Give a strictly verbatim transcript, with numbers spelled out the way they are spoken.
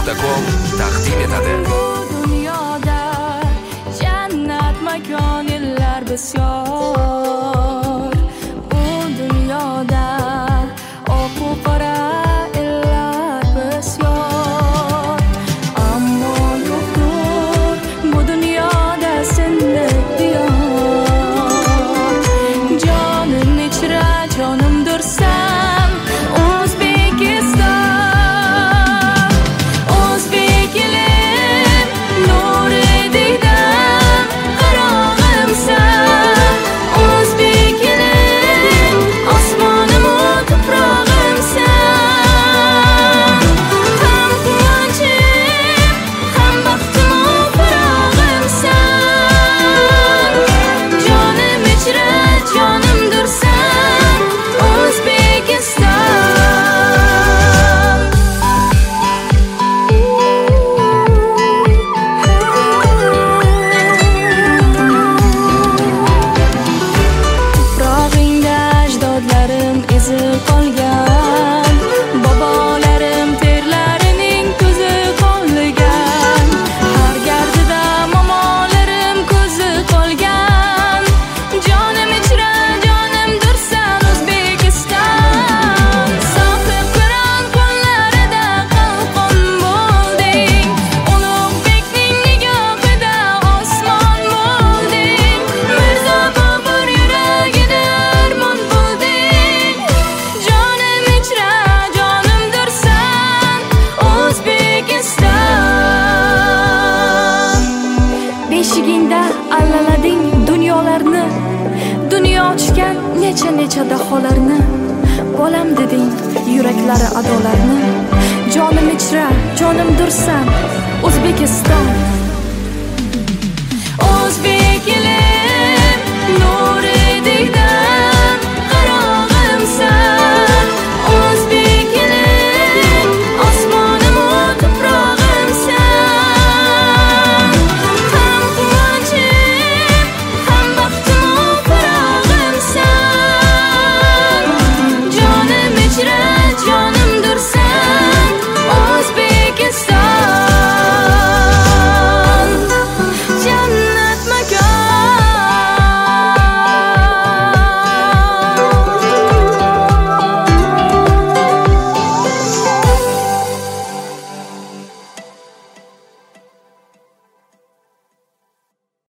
nuqta com taqdim etadi. Dunyoda jannat makon yillar bisyor. Bu dunyoda oq u qora yillar bisyor. Ammo yo'qdir bu dunyoda sendek diyor. Jonim ichra jonimdirsan O'zbekiston. O'zbek elim nuri diydam qarog'imsan. O'zbek elim osmonim u tuprog'imsan. Ham quvonchim, ham baxtim u farog'imsan. Jonim ichra jonimdirsan O'zbekiston. Tuprog'ingda ajdodlarim izi qolgan, bobolarim terlarining tuzi qolgan. Har gardida momolarim ko'zi qolgan. Jonim ichra jonimdirsan O'zbekiston. Sohib Qur'on qo'llarida qalqon bo'lding. Ulug'bekning nigohida osmon bo'lding. Mirzo Bobur yuragida armon bo'lding. Jonim ichra jonimdirsan O'zbekiston. Beshigingda allalading dunyolarni, dunyo ochgan necha necha daholarni. Bolam deding yuraklari adolarni. Jonim ichra jonimdirsan O'zbekiston.